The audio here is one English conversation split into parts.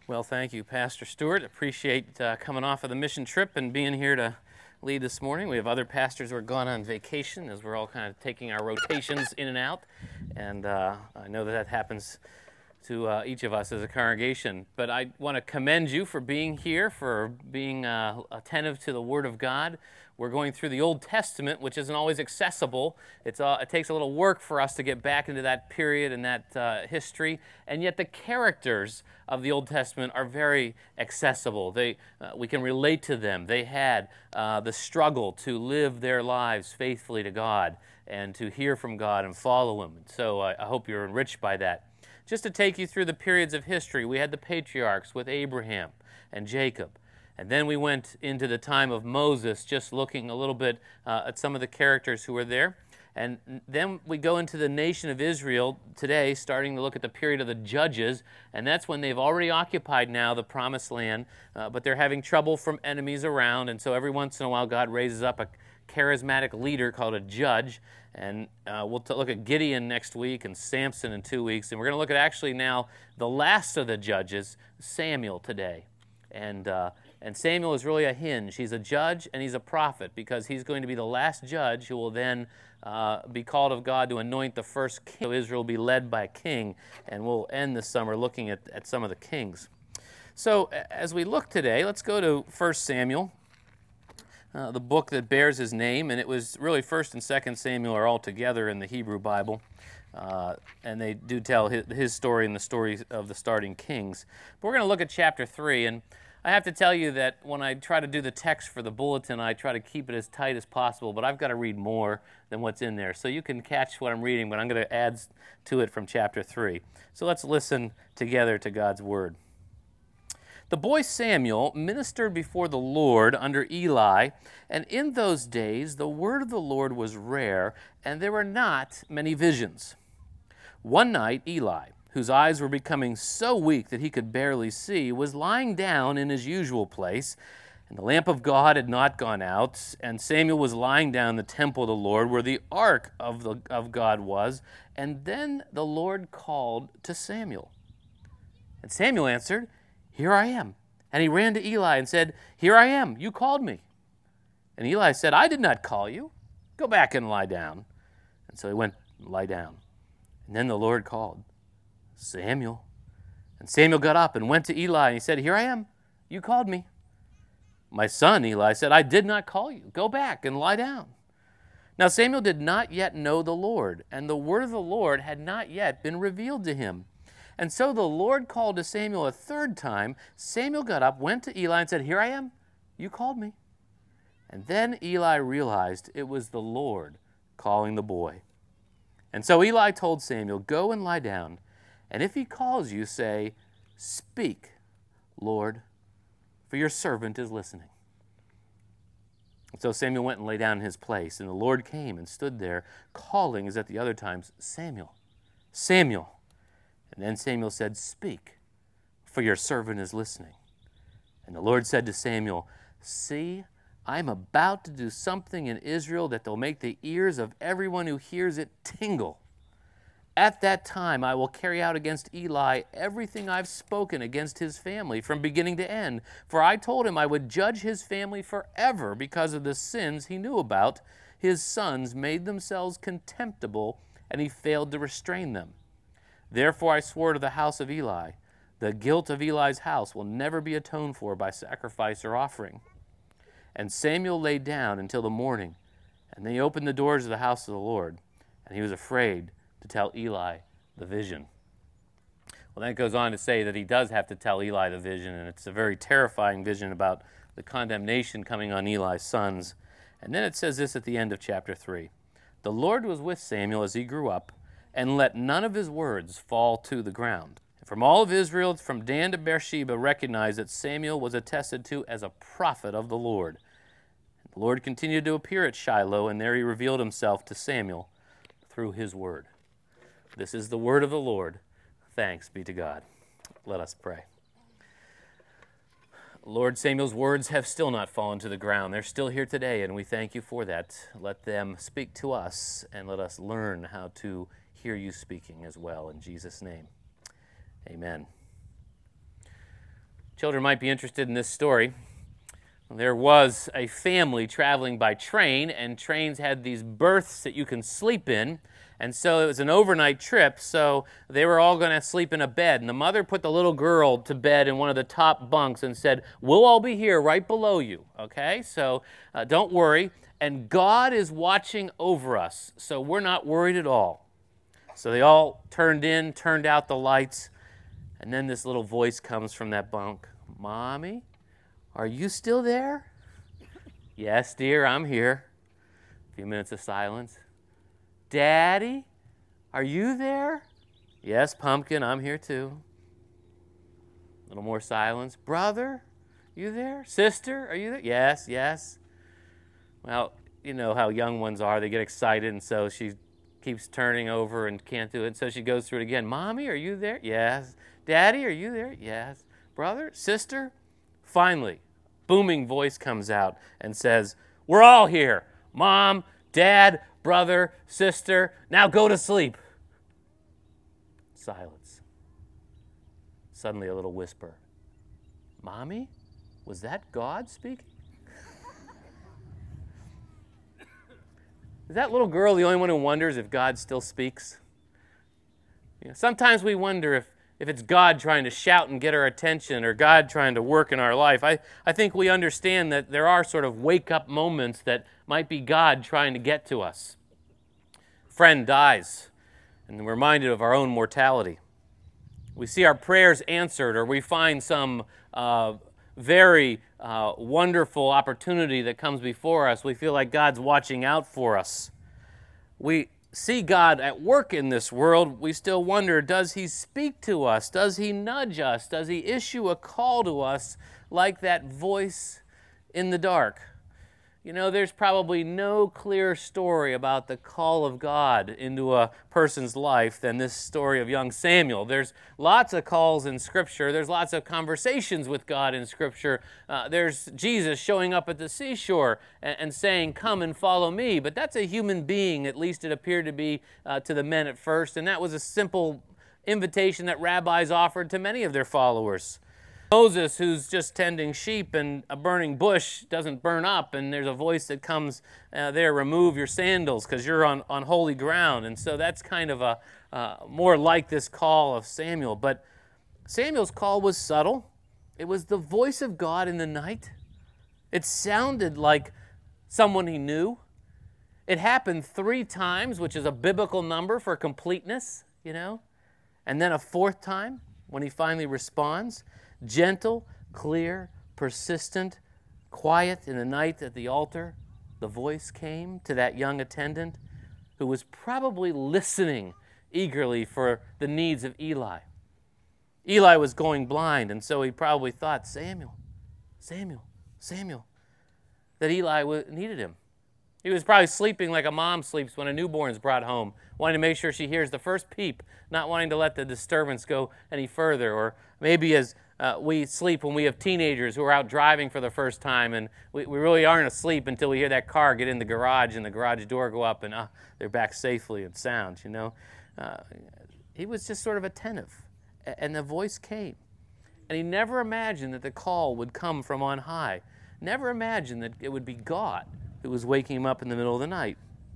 Well, thank you, Pastor Stewart. Appreciate coming off of the mission trip and being here to lead this morning. We have other pastors who are gone on vacation as we're all kind of taking our rotations in and out. And I know that happens to each of us as a congregation. But I want to commend you for being here, for being attentive to the Word of God. We're going through the Old Testament, which isn't always accessible. It takes a little work for us to get back into that period and that history. And yet the characters of the Old Testament are very accessible. We can relate to them. They had the struggle to live their lives faithfully to God and to hear from God and follow Him. So I hope you're enriched by that. Just to take you through the periods of history, we had the patriarchs with Abraham and Jacob. And then we went into the time of Moses, just looking a little bit at some of the characters who were there. And then we go into the nation of Israel today, starting to look at the period of the Judges. And that's when they've already occupied now the Promised Land, but they're having trouble from enemies around. And so every once in a while, God raises up a charismatic leader called a judge. And we'll look at Gideon next week and Samson in 2 weeks. And we're going to look at actually now the last of the judges, Samuel, today. And Samuel is really a hinge. He's a judge and he's a prophet because he's going to be the last judge who will then be called of God to anoint the first king. So Israel will be led by a king, and we'll end this summer looking at some of the kings. So as we look today, let's go to 1 Samuel, the book that bears his name, and it was really 1st and 2nd Samuel are all together in the Hebrew Bible. And they do tell his story and the story of the starting kings. But we're going to look at chapter 3, and I have to tell you that when I try to do the text for the bulletin, I try to keep it as tight as possible, but I've got to read more than what's in there. So you can catch what I'm reading, but I'm going to add to it from chapter 3. So let's listen together to God's word. The boy Samuel ministered before the Lord under Eli, and in those days the word of the Lord was rare, and there were not many visions. One night Eli, whose eyes were becoming so weak that he could barely see, was lying down in his usual place, and the lamp of God had not gone out, and Samuel was lying down in the temple of the Lord, where the ark of God was, and then the Lord called to Samuel. And Samuel answered, "Here I am." And he ran to Eli and said, "Here I am, you called me." And Eli said, "I did not call you. Go back and lie down." And so he went and lie down. And then the Lord called, "Samuel." And Samuel got up and went to Eli, and he said, "Here I am. You called me." "My son," Eli said, "I did not call you. Go back and lie down." Now Samuel did not yet know the Lord, and the word of the Lord had not yet been revealed to him. And so the Lord called to Samuel a third time. Samuel got up, went to Eli, and said, "Here I am. You called me." And then Eli realized it was the Lord calling the boy. And so Eli told Samuel, "Go and lie down. And if he calls you, say, 'Speak, Lord, for your servant is listening.'" And so Samuel went and lay down in his place, and the Lord came and stood there, calling as at the other times, "Samuel, Samuel." And then Samuel said, "Speak, for your servant is listening." And the Lord said to Samuel, "See, I am about to do something in Israel that will make the ears of everyone who hears it tingle. At that time I will carry out against Eli everything I've spoken against his family from beginning to end. For I told him I would judge his family forever because of the sins he knew about. His sons made themselves contemptible, and he failed to restrain them. Therefore I swore to the house of Eli, the guilt of Eli's house will never be atoned for by sacrifice or offering." And Samuel lay down until the morning, and then he opened the doors of the house of the Lord, and he was afraid to tell Eli the vision. Well, then it goes on to say that he does have to tell Eli the vision, and it's a very terrifying vision about the condemnation coming on Eli's sons. And then it says this at the end of chapter 3. "The Lord was with Samuel as he grew up, and let none of his words fall to the ground. And from all of Israel, from Dan to Beersheba, recognized that Samuel was attested to as a prophet of the Lord. And the Lord continued to appear at Shiloh, and there he revealed himself to Samuel through his word." This is the word of the Lord. Thanks be to God. Let us pray. Lord, Samuel's words have still not fallen to the ground. They're still here today, and we thank you for that. Let them speak to us, and let us learn how to hear you speaking as well. In Jesus' name, amen. Children might be interested in this story. There was a family traveling by train, and trains had these berths that you can sleep in. And so it was an overnight trip, so they were all going to sleep in a bed. And the mother put the little girl to bed in one of the top bunks and said, "We'll all be here right below you, okay? So don't worry. And God is watching over us, so we're not worried at all." So they all turned out the lights, and then this little voice comes from that bunk. "Mommy, are you still there?" "Yes, dear, I'm here." A few minutes of silence. "Daddy, are you there?" "Yes, Pumpkin, I'm here too." A little more silence. "Brother, you there? Sister, are you there?" "Yes, yes." Well, you know how young ones are. They get excited, and so she keeps turning over and can't do it. So she goes through it again. "Mommy, are you there?" "Yes." "Daddy, are you there?" "Yes." "Brother, sister?" Finally, booming voice comes out and says, "We're all here. Mom, Dad, brother, sister. Now go to sleep." Silence. Suddenly a little whisper. "Mommy, was that God speaking?" Is that little girl the only one who wonders if God still speaks? Sometimes we wonder if it's God trying to shout and get our attention or God trying to work in our life. I think we understand that there are sort of wake-up moments that might be God trying to get to us. A friend dies, and we're reminded of our own mortality. We see our prayers answered, or we find some very wonderful opportunity that comes before us. We feel like God's watching out for us. We see God at work in this world. We still wonder, does He speak to us? Does He nudge us? Does He issue a call to us like that voice in the dark? There's probably no clearer story about the call of God into a person's life than this story of young Samuel. There's lots of calls in Scripture. There's lots of conversations with God in Scripture. There's Jesus showing up at the seashore and saying, "Come and follow me." But that's a human being, at least it appeared to be to the men at first, and that was a simple invitation that rabbis offered to many of their followers. Moses, who's just tending sheep, and a burning bush doesn't burn up, and there's a voice that comes there, "Remove your sandals because you're on holy ground." And so that's kind of a more like this call of Samuel. But Samuel's call was subtle. It was the voice of God in the night. It sounded like someone he knew. It happened 3 times, which is a biblical number for completeness, and then a 4th time when he finally responds. Gentle, clear, persistent, quiet in the night at the altar, the voice came to that young attendant who was probably listening eagerly for the needs of Eli. Eli was going blind, and so he probably thought, Samuel, Samuel, Samuel, that Eli needed him. He was probably sleeping like a mom sleeps when a newborn's brought home, wanting to make sure she hears the first peep, not wanting to let the disturbance go any further. Or maybe as we sleep when we have teenagers who are out driving for the first time, and we really aren't asleep until we hear that car get in the garage and the garage door go up and they're back safely and sound, He was just sort of attentive, and the voice came. And he never imagined that the call would come from on high. Never imagined that it would be God who was waking him up in the middle of the night.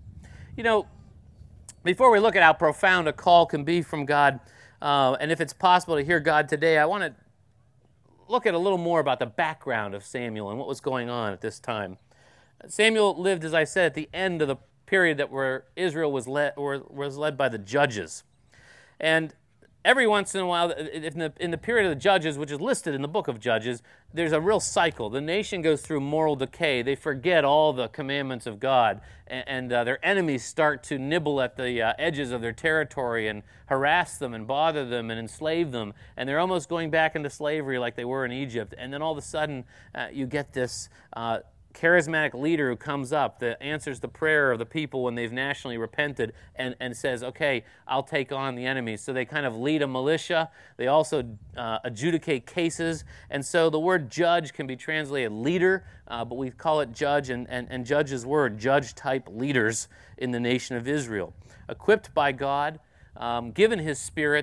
Before we look at how profound a call can be from God, and if it's possible to hear God today, I want to look at a little more about the background of Samuel and what was going on at this time. Samuel lived, as I said, at the end of the period where Israel was led by the judges. And every once in a while, in the period of the Judges, which is listed in the book of Judges, there's a real cycle. The nation goes through moral decay. They forget all the commandments of God, and their enemies start to nibble at the edges of their territory and harass them and bother them and enslave them. And they're almost going back into slavery like they were in Egypt. And then all of a sudden, you get this charismatic leader who comes up that answers the prayer of the people when they've nationally repented and says, okay, I'll take on the enemies. So they kind of lead a militia. They also adjudicate cases. And so the word judge can be translated leader, but we call it judge, and judges were judge-type leaders in the nation of Israel. Equipped by God, given His Spirit,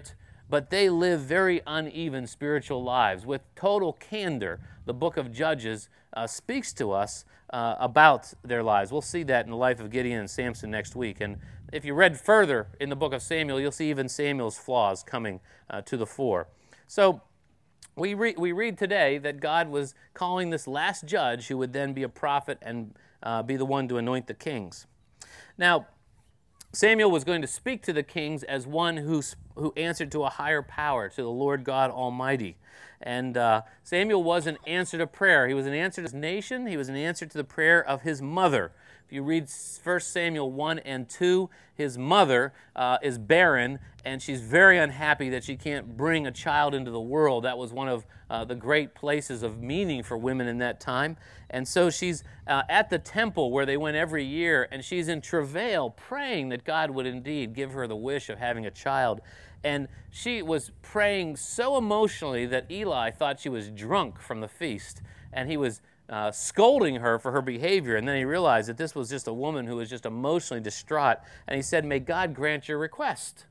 but they live very uneven spiritual lives. With total candor, the book of Judges speaks to us about their lives. We'll see that in the life of Gideon and Samson next week. And if you read further in the book of Samuel, you'll see even Samuel's flaws coming to the fore. So we read today that God was calling this last judge who would then be a prophet and be the one to anoint the kings. Now, Samuel was going to speak to the kings as one who answered to a higher power, to the Lord God Almighty. And Samuel was an answer to prayer. He was an answer to his nation. He was an answer to the prayer of his mother. If you read 1 Samuel 1 and 2, his mother is barren, and she's very unhappy that she can't bring a child into the world. That was one of the great places of meaning for women in that time. And so she's at the temple where they went every year, and she's in travail praying that God would indeed give her the wish of having a child. And she was praying so emotionally that Eli thought she was drunk from the feast, and he was scolding her for her behavior. And then he realized that this was just a woman who was just emotionally distraught, and he said, "May God grant your request."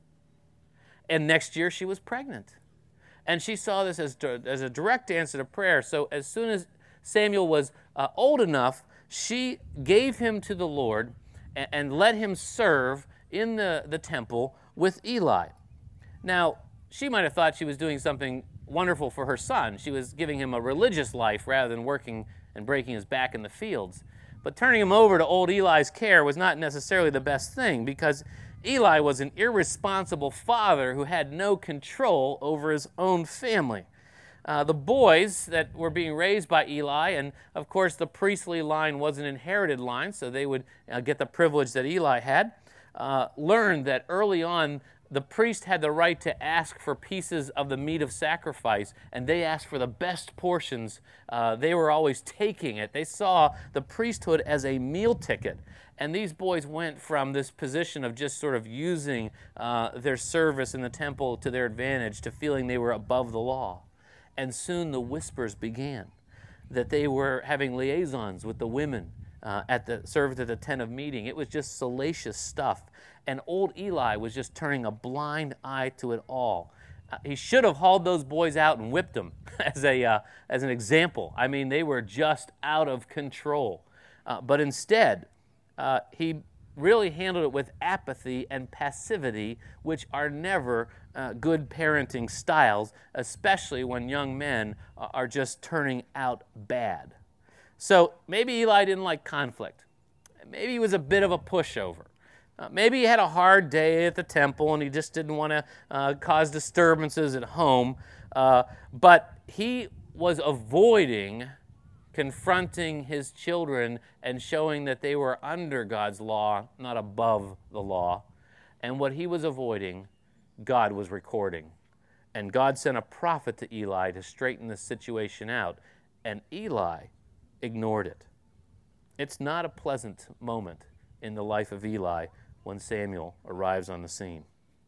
And next year she was pregnant. And she saw this as a direct answer to prayer. So as soon as Samuel was old enough, she gave him to the Lord and let him serve in the temple with Eli. Now, she might have thought she was doing something wonderful for her son. She was giving him a religious life rather than working and breaking his back in the fields. But turning him over to old Eli's care was not necessarily the best thing, because Eli was an irresponsible father who had no control over his own family. The boys that were being raised by Eli, and of course the priestly line was an inherited line, so they would get the privilege that Eli had, learned that early on the priest had the right to ask for pieces of the meat of sacrifice, and they asked for the best portions. They were always taking it. They saw the priesthood as a meal ticket. And these boys went from this position of just sort of using their service in the temple to their advantage to feeling they were above the law. And soon the whispers began that they were having liaisons with the women served at the tent of meeting. It was just salacious stuff. And old Eli was just turning a blind eye to it all. He should have hauled those boys out and whipped them as an example. I mean, they were just out of control. But instead, he really handled it with apathy and passivity, which are never good parenting styles, especially when young men are just turning out bad. So maybe Eli didn't like conflict. Maybe he was a bit of a pushover. Maybe he had a hard day at the temple and he just didn't want to cause disturbances at home. But he was avoiding confronting his children and showing that they were under God's law, not above the law. And what he was avoiding, God was recording. And God sent a prophet to Eli to straighten the situation out. And Eli ignored it. It's not a pleasant moment in the life of Eli when Samuel arrives on the scene.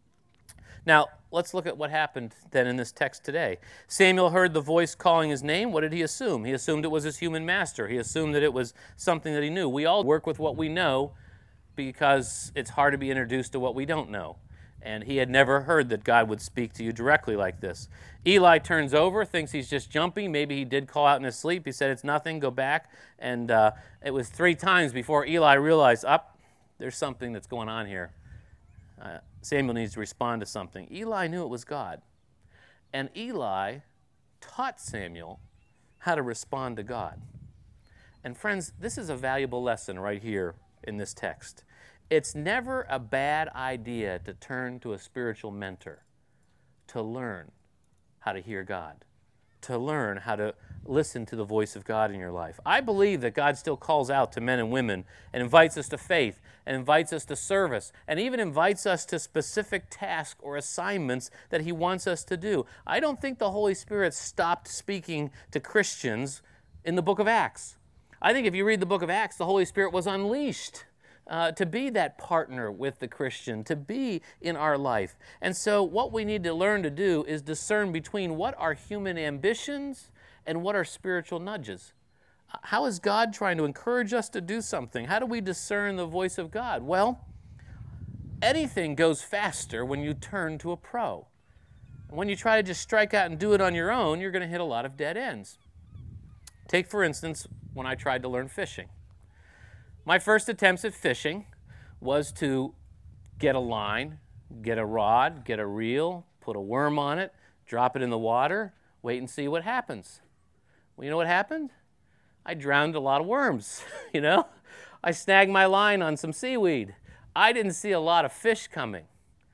Now, let's look at what happened then in this text today. Samuel heard the voice calling his name. What did he assume? He assumed it was his human master. He assumed that it was something that he knew. We all work with what we know because it's hard to be introduced to what we don't know. And he had never heard that God would speak to you directly like this. Eli turns over, thinks he's just jumping. Maybe he did call out in his sleep. He said, "It's nothing, go back." And it was 3 times before Eli realized, there's something that's going on here. Samuel needs to respond to something. Eli knew it was God. And Eli taught Samuel how to respond to God. And friends, this is a valuable lesson right here in this text. It's never a bad idea to turn to a spiritual mentor to learn how to hear God, to learn how to listen to the voice of God in your life. I believe that God still calls out to men and women and invites us to faith and invites us to service and even invites us to specific tasks or assignments that he wants us to do. I don't think the Holy Spirit stopped speaking to Christians in the book of Acts. I think if you read the book of Acts, the Holy Spirit was unleashed to be that partner with the Christian, to be in our life. And so what we need to learn to do is discern between what are human ambitions and what are spiritual nudges. How is God trying to encourage us to do something? How do we discern the voice of God? Well, anything goes faster when you turn to a pro. When you try to just strike out and do it on your own, you're going to hit a lot of dead ends. Take, for instance, when I tried to learn fishing. My first attempts at fishing was to get a line, get a rod, get a reel, put a worm on it, drop it in the water, wait and see what happens. Well, you know what happened? I drowned a lot of worms, I snagged my line on some seaweed. I didn't see a lot of fish coming,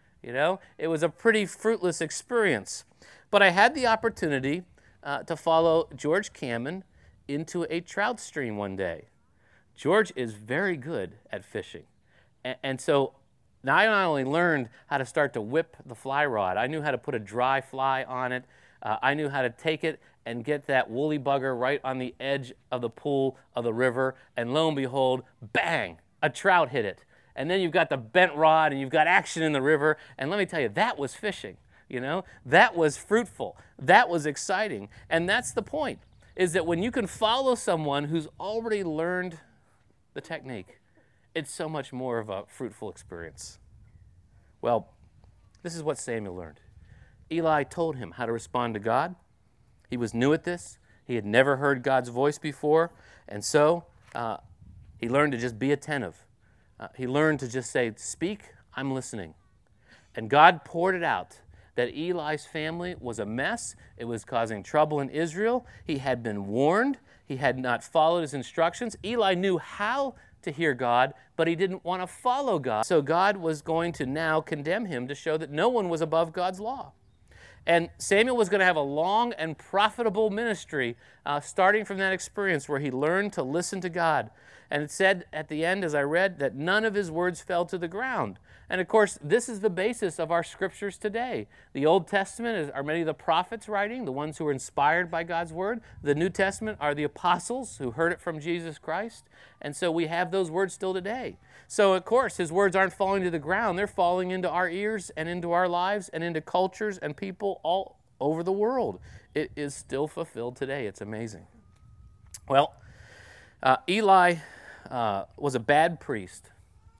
It was a pretty fruitless experience. But I had the opportunity to follow George Cammon into a trout stream one day. George is very good at fishing. And so now I not only learned how to start to whip the fly rod, I knew how to put a dry fly on it. I knew how to take it and get that woolly bugger right on the edge of the pool of the river, and lo and behold, bang, a trout hit it. And then you've got the bent rod and you've got action in the river, and let me tell you, that was fishing, That was fruitful. That was exciting. And that's the point, is that when you can follow someone who's already learned the technique, it's so much more of a fruitful experience. Well, this is what Samuel learned. Eli told him how to respond to God. He was new at this. He had never heard God's voice before, and so he learned to just be attentive. He learned to just say, "Speak, I'm listening." And God poured it out that Eli's family was a mess. It was causing trouble in Israel. He had been warned. He had not followed his instructions. Eli knew how to hear God, but he didn't want to follow God. So God was going to now condemn him to show that no one was above God's law. And Samuel was going to have a long and profitable ministry starting from that experience where he learned to listen to God. And it said at the end, as I read, that none of his words fell to the ground. And of course, this is the basis of our scriptures today. The Old Testament are many of the prophets writing, the ones who were inspired by God's word. The New Testament are the apostles who heard it from Jesus Christ. And so we have those words still today. So of course, his words aren't falling to the ground. They're falling into our ears and into our lives and into cultures and people all over the world. It is still fulfilled today. It's amazing. Well, Eli was a bad priest,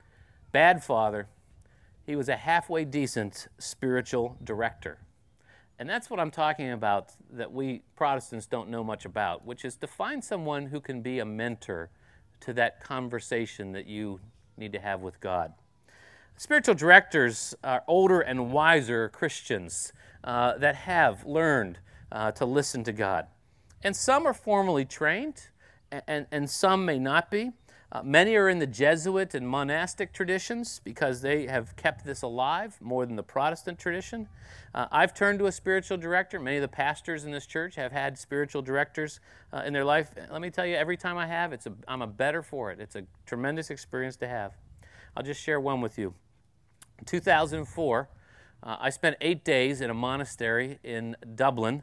bad father. He was a halfway decent spiritual director. And that's what I'm talking about that we Protestants don't know much about, which is to find someone who can be a mentor to that conversation that you need to have with God. Spiritual directors are older and wiser Christians that have learned to listen to God. And some are formally trained, and some may not be. Many are in the Jesuit and monastic traditions because they have kept this alive more than the Protestant tradition. I've turned to a spiritual director. Many of the pastors in this church have had spiritual directors in their life. Let me tell you, every time I have, I'm a better for it. It's a tremendous experience to have. I'll just share one with you. In 2004, I spent 8 days in a monastery in Dublin,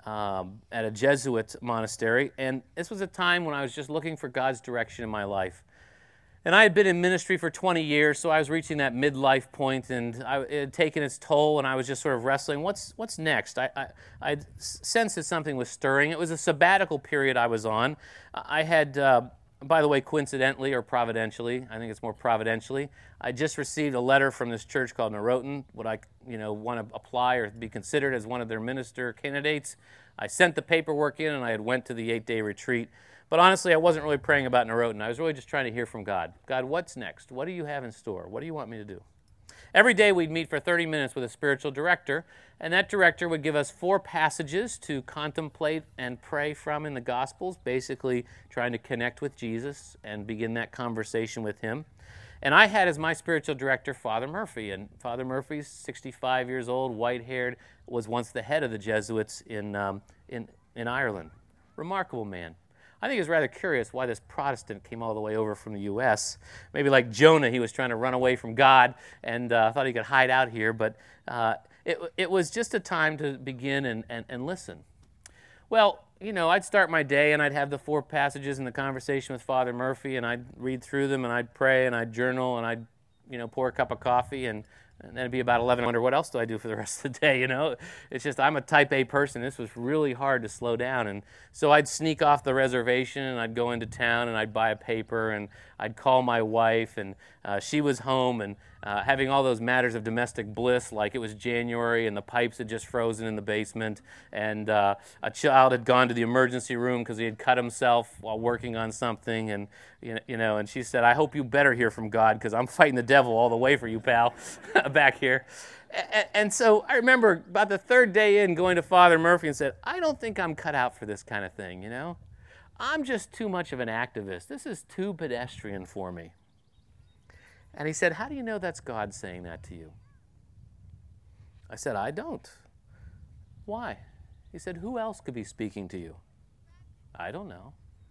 at a Jesuit monastery, and this was a time when I was just looking for God's direction in my life. And I had been in ministry for 20 years, so I was reaching that midlife point, and it had taken its toll, and I was just sort of wrestling. What's next? I sensed that something was stirring. It was a sabbatical period I was on. I had, by the way, coincidentally or providentially, I think it's more providentially, I just received a letter from this church called Noroton. Would I, want to apply or be considered as one of their minister candidates? I sent the paperwork in, and I had went to the 8-day retreat. But honestly, I wasn't really praying about Noroton. I was really just trying to hear from God. God, what's next? What do you have in store? What do you want me to do? Every day we'd meet for 30 minutes with a spiritual director, and that director would give us 4 passages to contemplate and pray from in the Gospels, basically trying to connect with Jesus and begin that conversation with him. And I had as my spiritual director Father Murphy, and Father Murphy's 65 years old, white-haired, was once the head of the Jesuits in Ireland. Remarkable man. I think it's rather curious why this Protestant came all the way over from the U.S. Maybe like Jonah, he was trying to run away from God and thought he could hide out here, but it was just a time to begin and listen. Well, I'd start my day and I'd have the 4 passages in the conversation with Father Murphy, and I'd read through them and I'd pray and I'd journal and I'd pour a cup of coffee and And then it'd be about 11. I wonder, what else do I do for the rest of the day, It's just, I'm a type A person. This was really hard to slow down. And so I'd sneak off the reservation, and I'd go into town, and I'd buy a paper, and I'd call my wife, and she was home, and having all those matters of domestic bliss, like it was January, and the pipes had just frozen in the basement, and a child had gone to the emergency room because he had cut himself while working on something, and and she said, "I hope you better hear from God, because I'm fighting the devil all the way for you, pal," back here. And so I remember about the third day in going to Father Murphy and said, "I don't think I'm cut out for this kind of thing, I'm just too much of an activist. This is too pedestrian for me." And he said, "How do you know that's God saying that to you?" I said, "I don't." "Why?" He said, "Who else could be speaking to you?" "I don't know."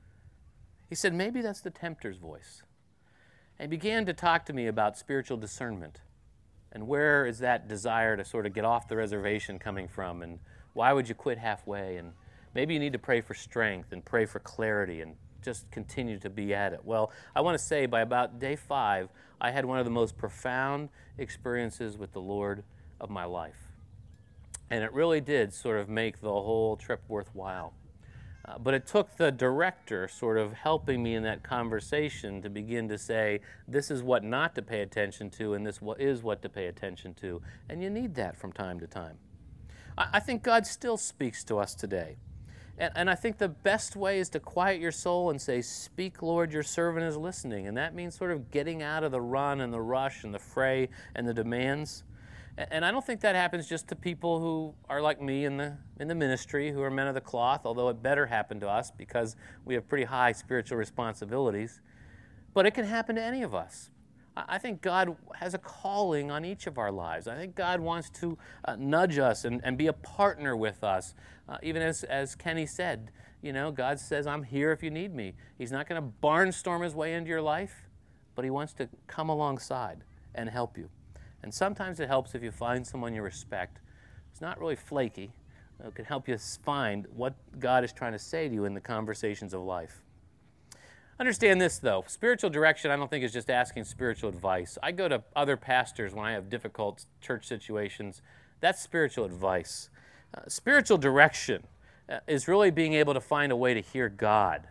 He said, "Maybe that's the tempter's voice." And he began to talk to me about spiritual discernment. And where is that desire to sort of get off the reservation coming from? And why would you quit halfway? And maybe you need to pray for strength and pray for clarity and just continue to be at it. Well, I want to say by about day 5, I had one of the most profound experiences with the Lord of my life. And it really did sort of make the whole trip worthwhile. But it took the director sort of helping me in that conversation to begin to say, this is what not to pay attention to, and this is what to pay attention to. And you need that from time to time. I think God still speaks to us today. And I think the best way is to quiet your soul and say, "Speak, Lord, your servant is listening." And that means sort of getting out of the run and the rush and the fray and the demands. And I don't think that happens just to people who are like me in the ministry, who are men of the cloth, although it better happen to us because we have pretty high spiritual responsibilities. But it can happen to any of us. I think God has a calling on each of our lives. I think God wants to nudge us and be a partner with us. Even as Kenny said, God says, "I'm here if you need me." He's not going to barnstorm his way into your life, but he wants to come alongside and help you. And sometimes it helps if you find someone you respect. It's not really flaky. It can help you find what God is trying to say to you in the conversations of life. Understand this, though. Spiritual direction, I don't think, is just asking spiritual advice. I go to other pastors when I have difficult church situations. That's spiritual advice. Spiritual direction is really being able to find a way to hear God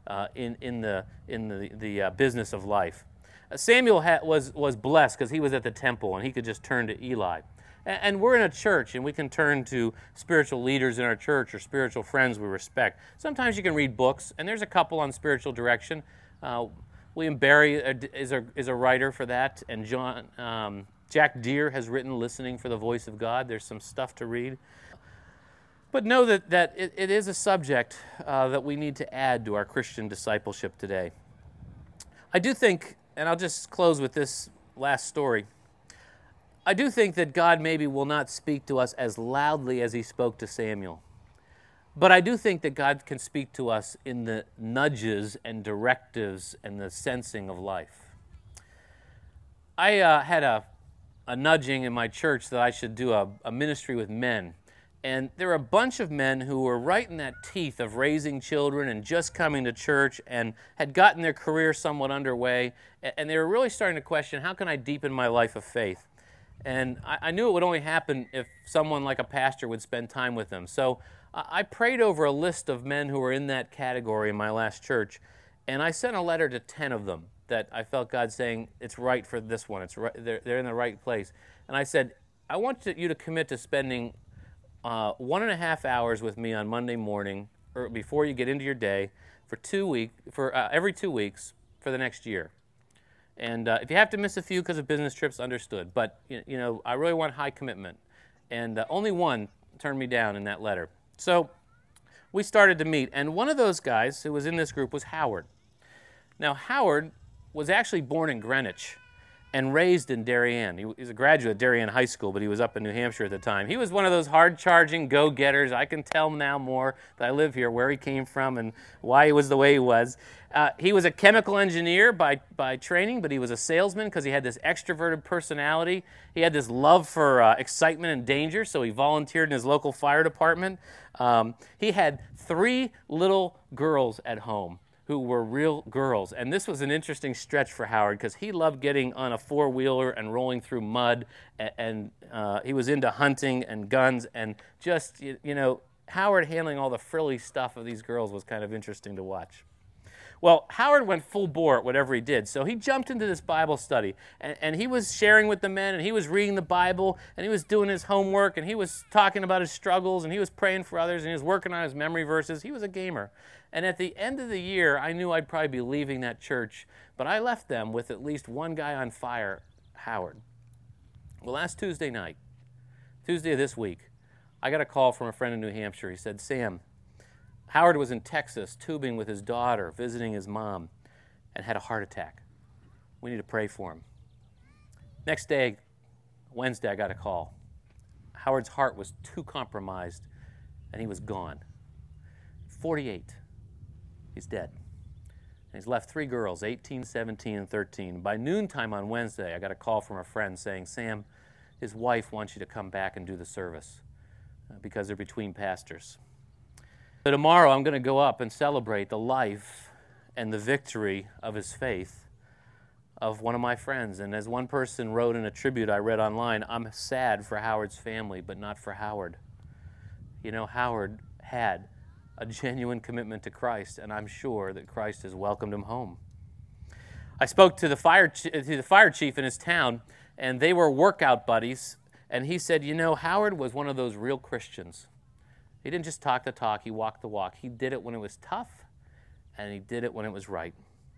in the business of life. Samuel was blessed because he was at the temple and he could just turn to Eli. And we're in a church, and we can turn to spiritual leaders in our church or spiritual friends we respect. Sometimes you can read books, and there's a couple on spiritual direction. William Barry is a writer for that, and Jack Deere has written Listening for the Voice of God. There's some stuff to read. But know that it is a subject that we need to add to our Christian discipleship today. I do think, and I'll just close with this last story, I do think that God maybe will not speak to us as loudly as he spoke to Samuel. But I do think that God can speak to us in the nudges and directives and the sensing of life. I had a nudging in my church that I should do a ministry with men. And there were a bunch of men who were right in that teeth of raising children and just coming to church and had gotten their career somewhat underway. And they were really starting to question, how can I deepen my life of faith? And I knew it would only happen if someone like a pastor would spend time with them. So I prayed over a list of men who were in that category in my last church, and I sent a letter to 10 of them that I felt God saying, it's right for this one. It's right, they're in the right place. And I said, I want you to commit to spending 1.5 hours with me on Monday morning, or before you get into your day, for every 2 weeks for the next year. And if you have to miss a few because of business trips, understood. But I really want high commitment. And only one turned me down in that letter. So we started to meet. And one of those guys who was in this group was Howard. Now, Howard was actually born in Greenwich and raised in Darien. He's a graduate of Darien High School, but he was up in New Hampshire at the time. He was one of those hard-charging go-getters. I can tell now more that I live here, where he came from and why he was the way he was. He was a chemical engineer by training, but he was a salesman because he had this extroverted personality. He had this love for excitement and danger, so he volunteered in his local fire department. He had 3 little girls at home who were real girls. And this was an interesting stretch for Howard because he loved getting on a four-wheeler and rolling through mud, and he was into hunting and guns, and just, Howard handling all the frilly stuff of these girls was kind of interesting to watch. Well, Howard went full bore at whatever he did, so he jumped into this Bible study, and he was sharing with the men, and he was reading the Bible, and he was doing his homework, and he was talking about his struggles, and he was praying for others, and he was working on his memory verses. He was a gamer. And at the end of the year, I knew I'd probably be leaving that church, but I left them with at least one guy on fire, Howard. Well, last Tuesday night, Tuesday of this week, I got a call from a friend in New Hampshire. He said, Sam, Howard was in Texas tubing with his daughter, visiting his mom, and had a heart attack. We need to pray for him. Next day, Wednesday, I got a call. Howard's heart was too compromised, and he was gone. 48. He's dead. And he's left 3 girls, 18, 17, and 13. By noontime on Wednesday, I got a call from a friend saying, Sam, his wife wants you to come back and do the service because they're between pastors. So tomorrow I'm going to go up and celebrate the life and the victory of his faith of one of my friends. And as one person wrote in a tribute I read online, I'm sad for Howard's family, but not for Howard. Howard had a genuine commitment to Christ, and I'm sure that Christ has welcomed him home. I spoke to the fire chief in his town, and they were workout buddies, and he said, Howard was one of those real Christians. He didn't just talk the talk, he walked the walk. He did it when it was tough, and he did it when it was right.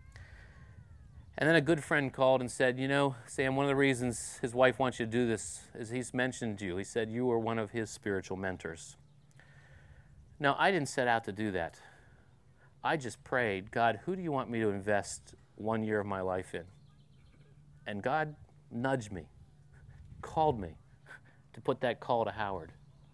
And then a good friend called and said, Sam, one of the reasons his wife wants you to do this is he's mentioned you. He said you were one of his spiritual mentors. Now, I didn't set out to do that. I just prayed, God, who do you want me to invest 1 year of my life in? And God nudged me, called me to put that call to Howard.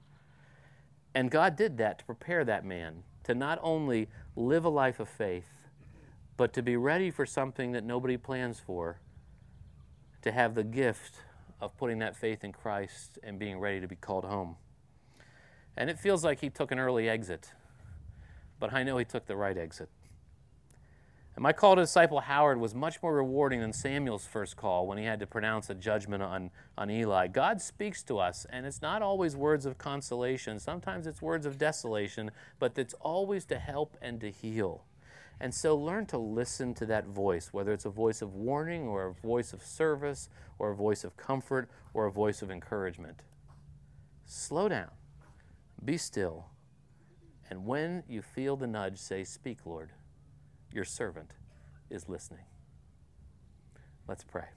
And God did that to prepare that man to not only live a life of faith, but to be ready for something that nobody plans for, to have the gift of putting that faith in Christ and being ready to be called home. And it feels like he took an early exit, but I know he took the right exit. And my call to disciple Howard was much more rewarding than Samuel's first call when he had to pronounce a judgment on Eli. God speaks to us, and it's not always words of consolation. Sometimes it's words of desolation, but it's always to help and to heal. And so learn to listen to that voice, whether it's a voice of warning or a voice of service or a voice of comfort or a voice of encouragement. Slow down, be still, and when you feel the nudge, say, "Speak, Lord. Your servant is listening." Let's pray.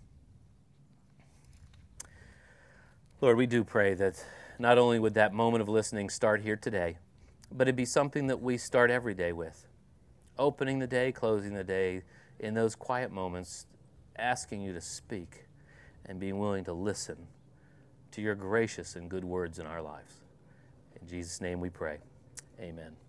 Lord, we do pray that not only would that moment of listening start here today, but it'd be something that we start every day with. Opening the day, closing the day, in those quiet moments, asking you to speak and being willing to listen to your gracious and good words in our lives. In Jesus' name we pray. Amen.